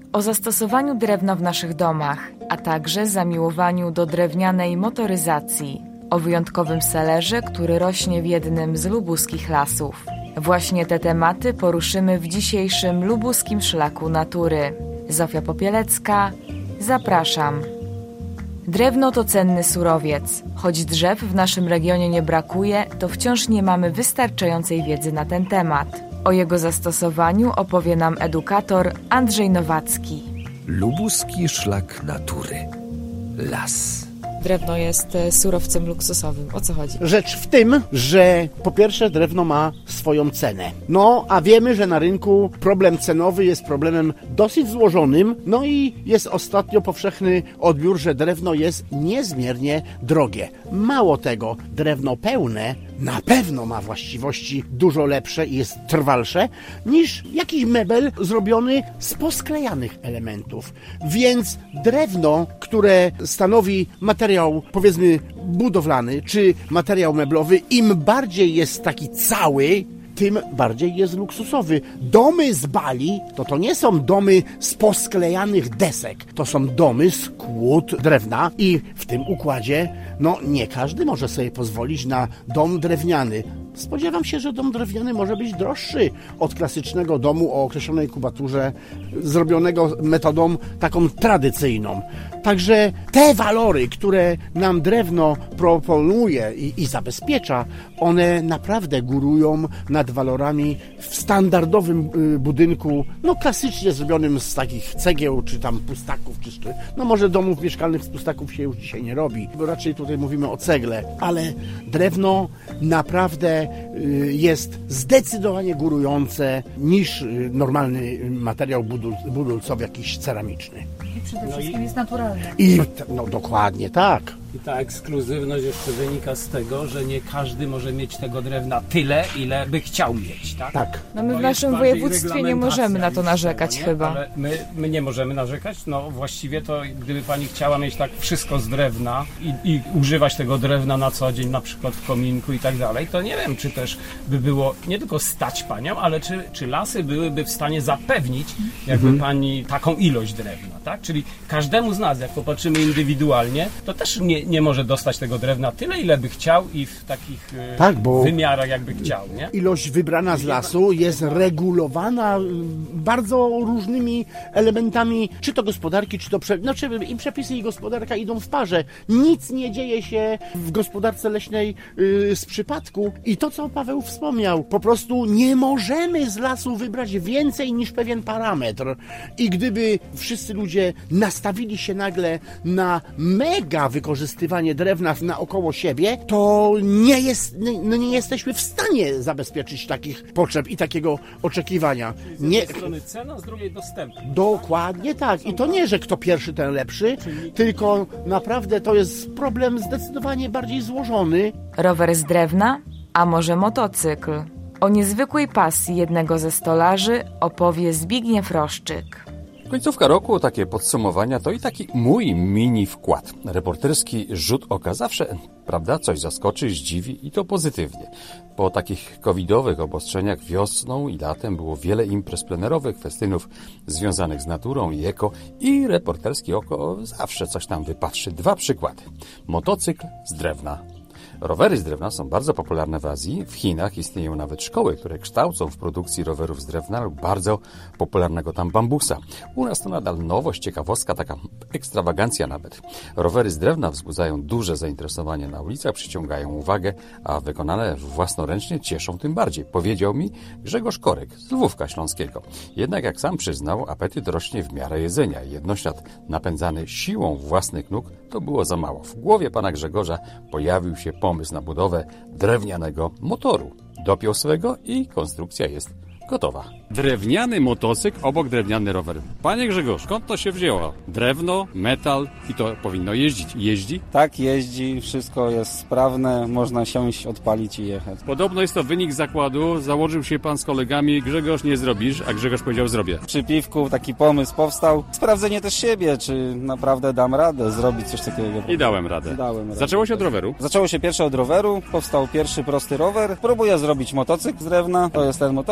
O zastosowaniu drewna w naszych domach, a także zamiłowaniu do drewnianej motoryzacji. O wyjątkowym selerze, który rośnie w jednym z lubuskich lasów. Właśnie te tematy poruszymy w dzisiejszym lubuskim szlaku natury. Zofia Popielecka, zapraszam. Drewno to cenny surowiec. Choć drzew w naszym regionie nie brakuje, to wciąż nie mamy wystarczającej wiedzy na ten temat. O jego zastosowaniu opowie nam edukator Andrzej Nowacki. Lubuski szlak natury. Las. Drewno jest surowcem luksusowym. O co chodzi? Rzecz w tym, że po pierwsze drewno ma swoją cenę. No, a wiemy, że na rynku problem cenowy jest problemem dosyć złożonym. No i jest ostatnio powszechny odbiór, że drewno jest niezmiernie drogie. Mało tego, drewno pełne na pewno ma właściwości dużo lepsze i jest trwalsze niż jakiś mebel zrobiony z posklejanych elementów. Więc drewno, które stanowi materiał, powiedzmy, budowlany czy materiał meblowy, im bardziej jest taki cały, tym bardziej jest luksusowy. Domy z Bali to nie są domy z posklejanych desek, to są domy z kłód drewna i w tym układzie nie każdy może sobie pozwolić na dom drewniany. Spodziewam się, że dom drewniany może być droższy od klasycznego domu o określonej kubaturze, zrobionego metodą taką tradycyjną. Także te walory, które nam drewno proponuje i zabezpiecza, one naprawdę górują nad walorami w standardowym budynku, klasycznie zrobionym z takich cegieł, czy tam pustaków, czy może domów mieszkalnych z pustaków się już dzisiaj nie robi, bo raczej tutaj mówimy o cegle, ale drewno naprawdę jest zdecydowanie górujące niż normalny materiał budulcowy, jakiś ceramiczny. I przede wszystkim jest naturalny. I dokładnie tak. I ta ekskluzywność jeszcze wynika z tego, że nie każdy może mieć tego drewna tyle, ile by chciał mieć, tak? Tak. My w naszym województwie nie możemy na to narzekać chyba. Ale my nie możemy narzekać? Właściwie to gdyby pani chciała mieć tak wszystko z drewna i używać tego drewna na co dzień, na przykład w kominku i tak dalej, to nie wiem, czy też by było nie tylko stać panią, ale czy lasy byłyby w stanie zapewnić jakby pani taką ilość drewna, tak? Czyli każdemu z nas, jak popatrzymy indywidualnie, to też nie może dostać tego drewna tyle, ile by chciał i w takich wymiarach, jakby chciał, nie? Ilość wybrana z lasu jest regulowana bardzo różnymi elementami, czy to gospodarki, czy to i przepisy i gospodarka idą w parze. Nic nie dzieje się w gospodarce leśnej z przypadku i to, co Paweł wspomniał, po prostu nie możemy z lasu wybrać więcej niż pewien parametr. I gdyby wszyscy ludzie nastawili się nagle na mega wykorzystywanie drewna naokoło siebie, to nie jesteśmy w stanie zabezpieczyć takich potrzeb i takiego oczekiwania. Z jednej strony cena, z drugiej dostępność. Dokładnie tak. I to nie, że kto pierwszy, ten lepszy, tylko naprawdę to jest problem zdecydowanie bardziej złożony. Rower z drewna, a może motocykl? O niezwykłej pasji jednego ze stolarzy opowie Zbigniew Roszczyk. Końcówka roku, takie podsumowania to i taki mój mini wkład. Reporterski rzut oka zawsze, prawda, coś zaskoczy, zdziwi i to pozytywnie. Po takich covidowych obostrzeniach wiosną i latem było wiele imprez plenerowych, festynów związanych z naturą i eko i reporterskie oko zawsze coś tam wypatrzy. 2 przykłady. Motocykl z drewna. Rowery z drewna są bardzo popularne w Azji. W Chinach istnieją nawet szkoły, które kształcą w produkcji rowerów z drewna lub bardzo popularnego tam bambusa. U nas to nadal nowość, ciekawostka, taka ekstrawagancja nawet. Rowery z drewna wzbudzają duże zainteresowanie na ulicach, przyciągają uwagę, a wykonane własnoręcznie cieszą tym bardziej. Powiedział mi Grzegorz Korek z Lwówka Śląskiego. Jednak jak sam przyznał, apetyt rośnie w miarę jedzenia. Jednoślad napędzany siłą własnych nóg to było za mało. W głowie pana Grzegorza pojawił się pomysł na budowę drewnianego motoru. Dopiął swego i konstrukcja jest gotowa. Drewniany motocykl obok drewniany rower. Panie Grzegorz, skąd to się wzięło? Drewno, metal i to powinno jeździć. Jeździ? Tak, jeździ, wszystko jest sprawne, można siąść, odpalić i jechać. Podobno jest to wynik zakładu. Założył się pan z kolegami, Grzegorz nie zrobisz, a Grzegorz powiedział zrobię. Przy piwku taki pomysł powstał. Sprawdzenie też siebie, czy naprawdę dam radę zrobić coś takiego. I dałem radę. Zaczęło się od roweru? Zaczęło się pierwsze od roweru, powstał pierwszy prosty rower. Próbuję zrobić motocykl z drewna, to jest ten motocykl.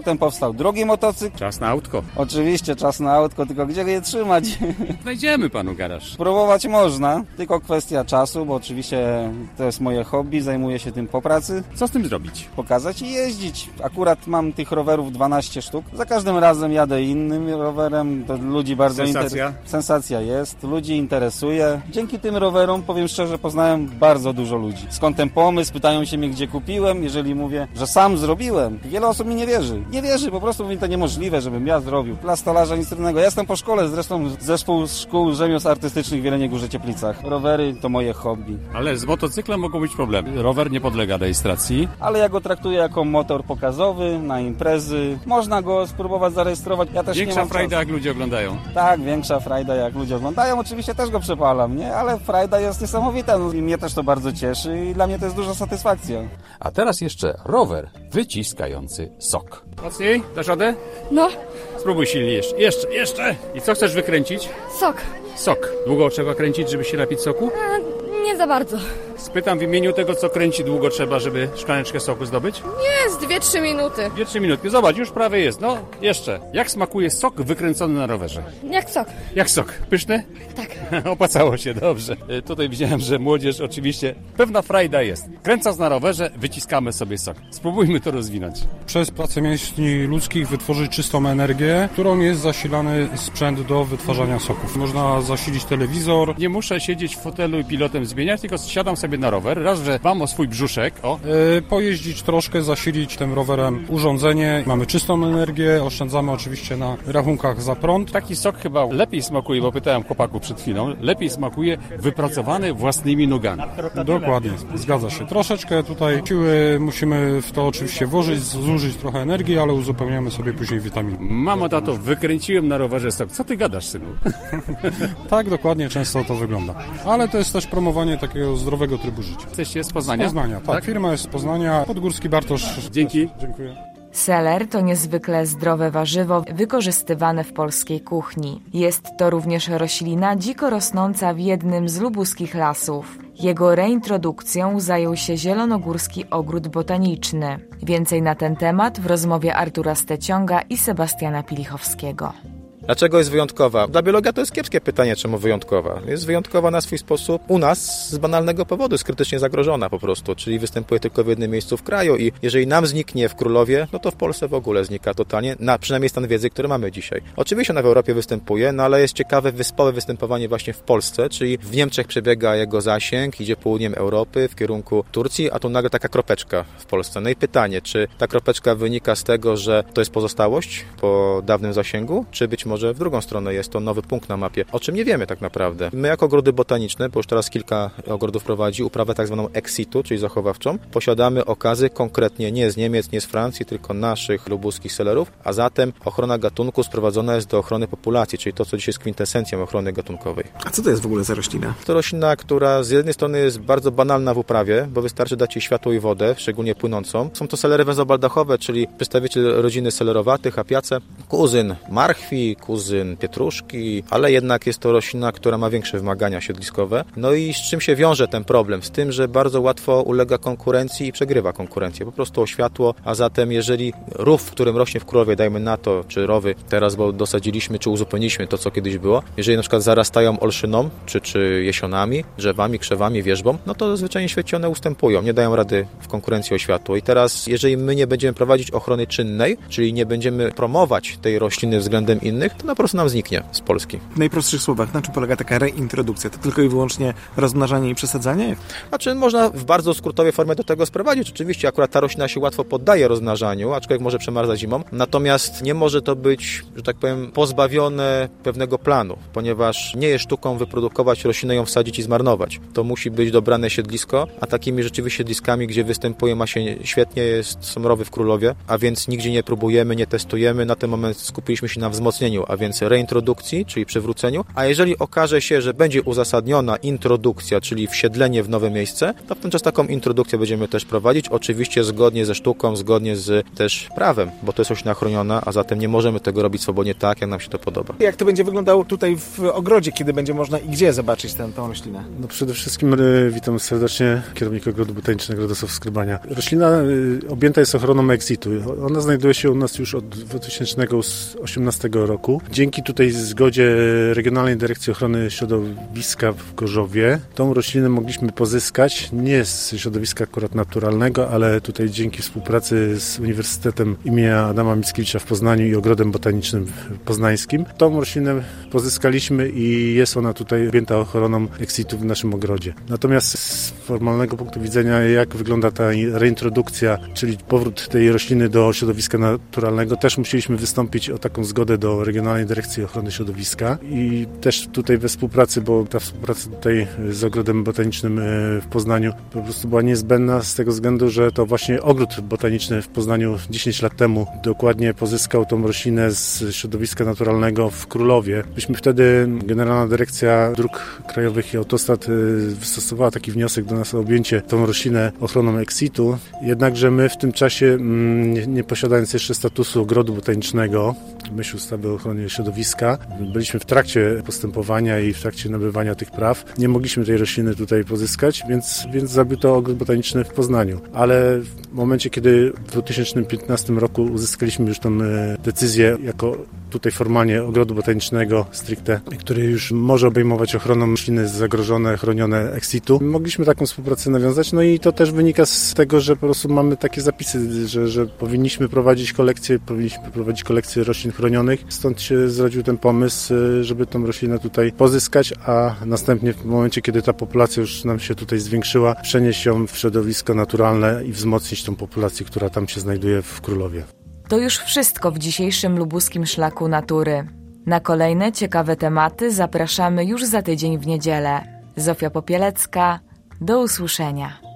Potem powstał drugi motocykl. Czas na autko. Oczywiście czas na autko, tylko gdzie je trzymać? Znajdziemy panu garaż. Próbować można, tylko kwestia czasu, bo oczywiście to jest moje hobby, zajmuję się tym po pracy. Co z tym zrobić? Pokazać i jeździć. Akurat mam tych rowerów 12 sztuk. Za każdym razem jadę innym rowerem. To ludzi bardzo Sensacja? Sensacja jest. Ludzi interesuje. Dzięki tym rowerom, powiem szczerze, poznałem bardzo dużo ludzi. Skąd ten pomysł? Pytają się mnie, gdzie kupiłem. Jeżeli mówię, że sam zrobiłem, wiele osób mi nie wierzy. Nie wierzy, po prostu mówi, to niemożliwe, żebym ja zrobił. Dla stolarza nic trudnego. Ja jestem po szkole, zresztą zespół szkół rzemiosł artystycznych w Jeleniej Górze Cieplicach. Rowery to moje hobby. Ale z motocyklem mogą być problemy. Rower nie podlega rejestracji. Ale ja go traktuję jako motor pokazowy na imprezy. Można go spróbować zarejestrować. Ja też Większa nie mam frajda, czasu. jak ludzie oglądają. Tak, większa frajda jak ludzie oglądają. Oczywiście też go przepalam, nie? Ale frajda jest niesamowita. No, i mnie też to bardzo cieszy i dla mnie to jest duża satysfakcja. A teraz jeszcze rower wyciskający sok. Mocniej? Dasz radę? No, Spróbuj silniej jeszcze. Jeszcze! I co chcesz wykręcić? sok. Sok. Długo trzeba kręcić, żeby się napić soku? Nie za bardzo. Spytam w imieniu tego, co kręci, długo trzeba, żeby szklaneczkę soku zdobyć? Jest 2-3 minuty. 2-3 minutki. Zobacz, już prawie jest. No, jeszcze. Jak smakuje sok wykręcony na rowerze? Jak sok. Jak sok? Pyszny? Tak. Opłacało się, dobrze. Tutaj widziałem, że młodzież oczywiście, pewna frajda jest. Kręcąc na rowerze, wyciskamy sobie sok. Spróbujmy to rozwinąć. Przez pracę mięśni ludzkich wytworzyć czystą energię, którą jest zasilany sprzęt do wytwarzania soków. Można zasilić telewizor. Nie muszę siedzieć w fotelu i pilotem zmieniać, tylko siadam sobie na rower, raz, że dbam o swój brzuszek, Pojeździć troszkę, zasilić tym rowerem urządzenie. Mamy czystą energię, oszczędzamy oczywiście na rachunkach za prąd. Taki sok chyba lepiej smakuje, bo pytałem chłopaków przed chwilą, lepiej smakuje wypracowany własnymi nogami. Dokładnie, zgadza się. Troszeczkę tutaj siły musimy w to oczywiście włożyć, zużyć trochę energii, ale uzupełniamy sobie później witaminy. Mamo, tato, wykręciłem na rowerze sok. Co ty gadasz, synu? Tak, dokładnie, często to wygląda. Ale to jest też promowanie takiego zdrowego trybu życia. Jesteście z Poznania? Z Poznania, tak. Firma jest z Poznania. Podgórski Bartosz. Dzięki. Dziękuję. Seler to niezwykle zdrowe warzywo wykorzystywane w polskiej kuchni. Jest to również roślina dziko rosnąca w jednym z lubuskich lasów. Jego reintrodukcją zajął się Zielonogórski Ogród Botaniczny. Więcej na ten temat w rozmowie Artura Steciąga i Sebastiana Pilichowskiego. Dlaczego jest wyjątkowa? Dla biologa to jest kiepskie pytanie, czemu wyjątkowa. Jest wyjątkowa na swój sposób u nas z banalnego powodu, jest krytycznie zagrożona po prostu, czyli występuje tylko w jednym miejscu w kraju i jeżeli nam zniknie w Królowie, no to w Polsce w ogóle znika totalnie, przynajmniej stan wiedzy, który mamy dzisiaj. Oczywiście ona w Europie występuje, no ale jest ciekawe wyspowe występowanie właśnie w Polsce, czyli w Niemczech przebiega jego zasięg, idzie południem Europy w kierunku Turcji, a tu nagle taka kropeczka w Polsce. No i pytanie, czy ta kropeczka wynika z tego, że to jest pozostałość po dawnym zasięgu, czy być może w drugą stronę jest to nowy punkt na mapie, o czym nie wiemy tak naprawdę. My jako ogrody botaniczne, bo już teraz kilka ogrodów prowadzi uprawę tak zwaną ex situ, czyli zachowawczą, posiadamy okazy konkretnie nie z Niemiec, nie z Francji, tylko naszych lubuskich selerów, a zatem ochrona gatunku sprowadzona jest do ochrony populacji, czyli to, co dzisiaj jest kwintesencją ochrony gatunkowej. A co to jest w ogóle za roślina? To roślina, która z jednej strony jest bardzo banalna w uprawie, bo wystarczy dać jej światło i wodę, szczególnie płynącą. Są to selery węzobaldachowe, czyli przedstawiciel rodziny selerowatych, apiace, kuzyn marchwi, kuzyn pietruszki, ale jednak jest to roślina, która ma większe wymagania siedliskowe. No i z czym się wiąże ten problem? Z tym, że bardzo łatwo ulega konkurencji i przegrywa konkurencję. Po prostu o światło, a zatem jeżeli rów, w którym rośnie w Królowie, dajmy na to, czy rowy teraz, bo dosadziliśmy, czy uzupełniliśmy to, co kiedyś było, jeżeli na przykład zarastają olszyną, czy jesionami, drzewami, krzewami, wierzbą, no to zwyczajnie w świecie one ustępują, nie dają rady w konkurencji o światło. I teraz, jeżeli my nie będziemy prowadzić ochrony czynnej, czyli nie będziemy promować tej rośliny względem innych, to po prostu nam zniknie z Polski. W najprostszych słowach, na czym polega taka reintrodukcja? To tylko i wyłącznie rozmnażanie i przesadzanie? Znaczy, można w bardzo skrótowej formie do tego sprowadzić. Oczywiście akurat ta roślina się łatwo poddaje rozmnażaniu, aczkolwiek może przemarzać zimą, natomiast nie może to być, że tak powiem, pozbawione pewnego planu, ponieważ nie jest sztuką wyprodukować roślinę, ją wsadzić i zmarnować. To musi być dobrane siedlisko, a takimi rzeczywiście siedliskami, gdzie występuje, ma się świetnie, są rowy w Królowie, a więc nigdzie nie próbujemy, nie testujemy. Na ten moment skupiliśmy się na wzmocnieniu wzmocnieniu, a więc reintrodukcji, czyli przywróceniu, a jeżeli okaże się, że będzie uzasadniona introdukcja, czyli wsiedlenie w nowe miejsce, to w ten czas taką introdukcję będziemy też prowadzić, oczywiście zgodnie ze sztuką, zgodnie z też prawem, bo to jest roślina chroniona, a zatem nie możemy tego robić swobodnie tak, jak nam się to podoba. Jak to będzie wyglądało tutaj w ogrodzie, kiedy będzie można i gdzie zobaczyć tę roślinę? No przede wszystkim witam serdecznie kierownika Ogrodu Botanicznego Radosław Skrybania. Roślina objęta jest ochroną exitu. Ona znajduje się u nas już od 2018 roku. Dzięki tutaj zgodzie Regionalnej Dyrekcji Ochrony Środowiska w Gorzowie tą roślinę mogliśmy pozyskać nie z środowiska akurat naturalnego, ale tutaj dzięki współpracy z Uniwersytetem imienia Adama Mickiewicza w Poznaniu i Ogrodem Botanicznym poznańskim. Tą roślinę pozyskaliśmy i jest ona tutaj objęta ochroną exitu w naszym ogrodzie. Natomiast z formalnego punktu widzenia, jak wygląda ta reintrodukcja, czyli powrót tej rośliny do środowiska naturalnego, też musieliśmy wystąpić o taką zgodę do Regionalnej Dyrekcji Ochrony Środowiska i też tutaj we współpracy, bo ta współpraca tutaj z Ogrodem Botanicznym w Poznaniu po prostu była niezbędna z tego względu, że to właśnie Ogród Botaniczny w Poznaniu 10 lat temu dokładnie pozyskał tą roślinę z środowiska naturalnego w Królowie. Myśmy wtedy, Generalna Dyrekcja Dróg Krajowych i Autostrad wystosowała taki wniosek do nas o objęcie tą roślinę ochroną exitu, jednakże my w tym czasie, nie posiadając jeszcze statusu ogrodu botanicznego, w myśl ustawy o ochronie środowiska, byliśmy w trakcie postępowania i w trakcie nabywania tych praw. Nie mogliśmy tej rośliny tutaj pozyskać, więc zrobił to ogród botaniczny w Poznaniu. Ale w momencie, kiedy w 2015 roku uzyskaliśmy już tą decyzję jako tutaj formalnie ogrodu botanicznego stricte, który już może obejmować ochroną rośliny zagrożone, chronione exitu. Mogliśmy taką współpracę nawiązać, no i to też wynika z tego, że po prostu mamy takie zapisy, że powinniśmy prowadzić kolekcję roślin chronionych. Stąd się zrodził ten pomysł, żeby tą roślinę tutaj pozyskać, a następnie w momencie, kiedy ta populacja już nam się tutaj zwiększyła, przenieść ją w środowisko naturalne i wzmocnić tą populację, która tam się znajduje w Królowie. To już wszystko w dzisiejszym lubuskim Szlaku Natury. Na kolejne ciekawe tematy zapraszamy już za tydzień w niedzielę. Zofia Popielecka, do usłyszenia.